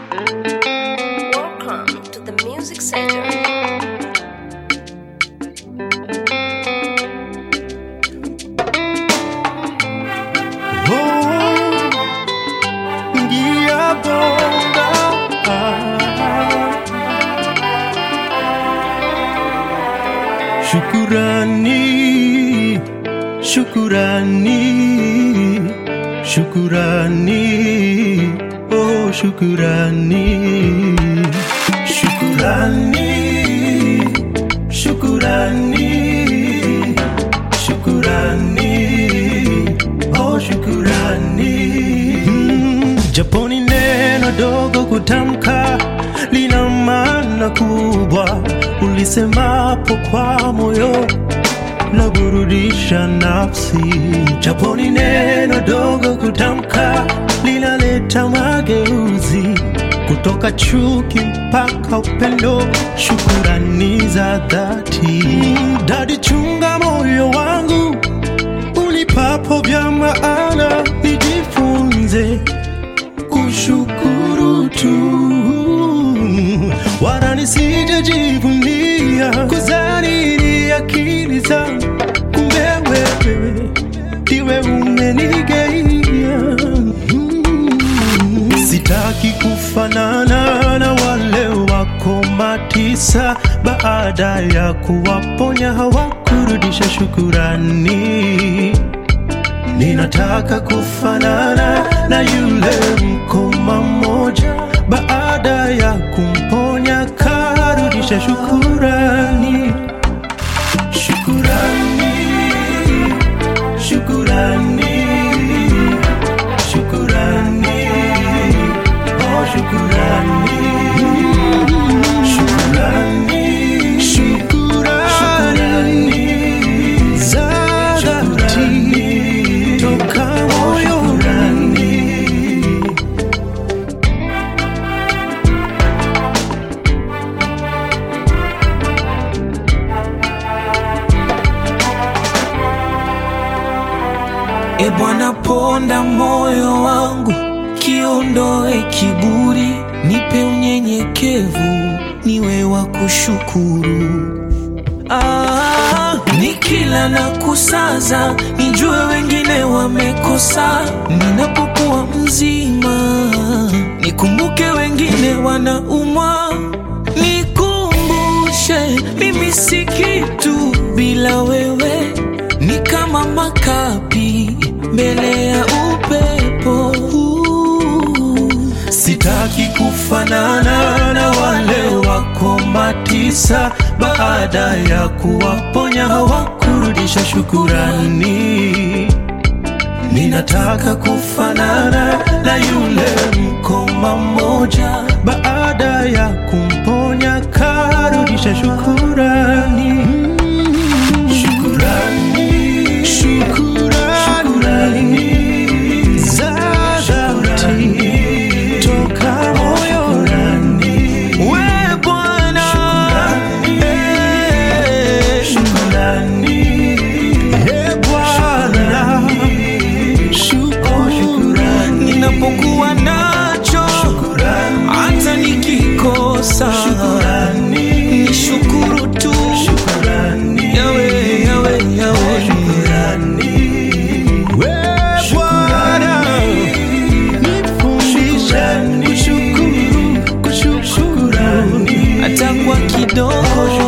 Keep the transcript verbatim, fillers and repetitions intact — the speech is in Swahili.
Welcome to the Music Center. Shukurani, shukurani, shukurani, oh shukurani, shukurani, shukurani, shukurani, oh shukurani. Mm, Japoni neno dogo kutamka lina maana kubwa, ulisemapo kwa moyo la burudisha nafsi. Japoni neno dogo kutamka linaleta mageuzi, kutoka chuki mpaka upendo, shukurani za dhati. Dadi, chunga moyo wangu unipapo vya maana, nijifunze kushukuru tu, wala nisijivunia kuzani akili zangu, kumbe wewe ndiwe umenigeukia. Mm. Sitaki kufanana na wale wako matisa, baada ya kuwaponya hawakurudisha shukurani. Ninataka kufanana na yule mkoma mmoja, baada ya kumponya karudisha shukurani. Shukurani, shukurani, shukurani, oh shukurani, shukurani, shukurani za dhati toka moyoni. E Bwana, ponda moyo wangu, kiondoe kiburi, nipe unyenyekevu, niwe wa kushukuru. Ah, nikila na kusaza, nijue wengine wamekosa. Ninapokuwa mzima, nikumbuke wengine wanaumwa. Nikumbushe mimi si kitu bila wewe, ni kama makapi mbele ya upepo. Sitaki kufanana na wale wako matisa, baada ya kuwaponya hawakurudisha shukurani. Ninataka kufanana na yule mkoma mmoja, baada ya kumponya karudisha shukurani. Shukurani, shukurani za dhati toka moyoni. We Bwana, shukurani, e Bwana, shukurani. Ninapokuwa nacho, hata nikikosa, ni shukuru tu. Yawe, yawe, yawe, shukurani. We Bwana, nifundishe kushukuru, kushukuru, hata kwa kidogo.